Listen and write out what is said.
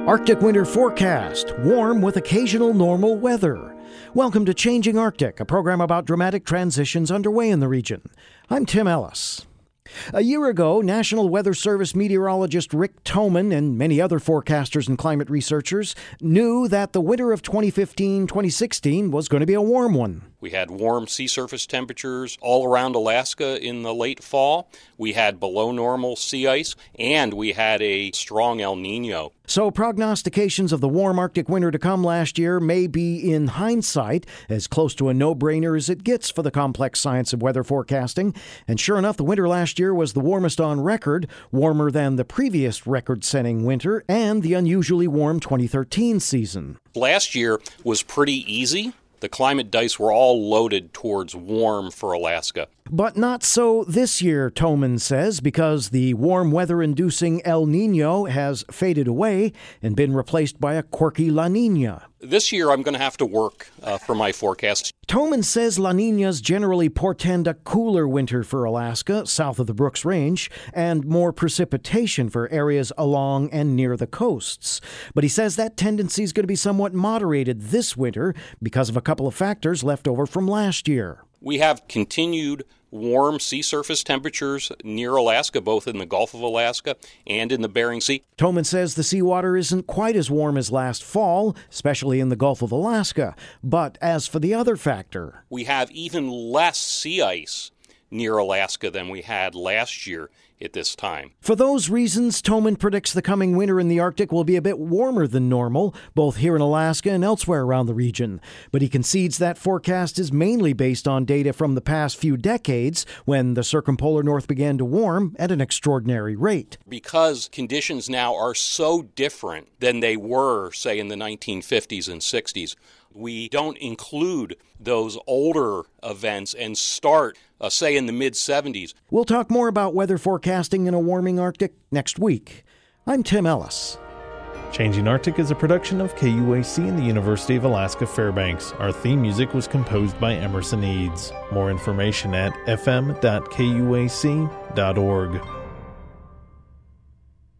Arctic winter forecast, warm with occasional normal weather. Welcome to Changing Arctic, a program about dramatic transitions underway in the region. I'm Tim Ellis. A year ago, National Weather Service meteorologist Rick Thoman and many other forecasters and climate researchers knew that the winter of 2015-2016 was going to be a warm one. We had warm sea surface temperatures all around Alaska in the late fall. We had below normal sea ice, and we had a strong El Nino. So prognostications of the warm Arctic winter to come last year may be, in hindsight, as close to a no-brainer as it gets for the complex science of weather forecasting. And sure enough, the winter last year was the warmest on record, warmer than the previous record-setting winter and the unusually warm 2013 season. Last year was pretty easy. The climate dice were all loaded towards warm for Alaska. But not so this year, Thoman says, because the warm weather-inducing El Nino has faded away and been replaced by a quirky La Nina. This year I'm going to have to work for my forecasts. Thoman says La Ninas generally portend a cooler winter for Alaska, south of the Brooks Range, and more precipitation for areas along and near the coasts. But he says that tendency is going to be somewhat moderated this winter because of a couple of factors left over from last year. We have continued warm sea surface temperatures near Alaska, both in the Gulf of Alaska and in the Bering Sea. Thoman says the seawater isn't quite as warm as last fall, especially in the Gulf of Alaska. But as for the other factor, we have even less sea ice near Alaska than we had last year at this time. For those reasons, Thoman predicts the coming winter in the Arctic will be a bit warmer than normal, both here in Alaska and elsewhere around the region. But he concedes that forecast is mainly based on data from the past few decades, when the circumpolar north began to warm at an extraordinary rate. Because conditions now are so different than they were, say, in the 1950s and 60s, we don't include those older events and start, say, in the mid-70s. We'll talk more about weather forecasting in a warming Arctic next week. I'm Tim Ellis. Changing Arctic is a production of KUAC and the University of Alaska Fairbanks. Our theme music was composed by Emerson Eads. More information at fm.kuac.org.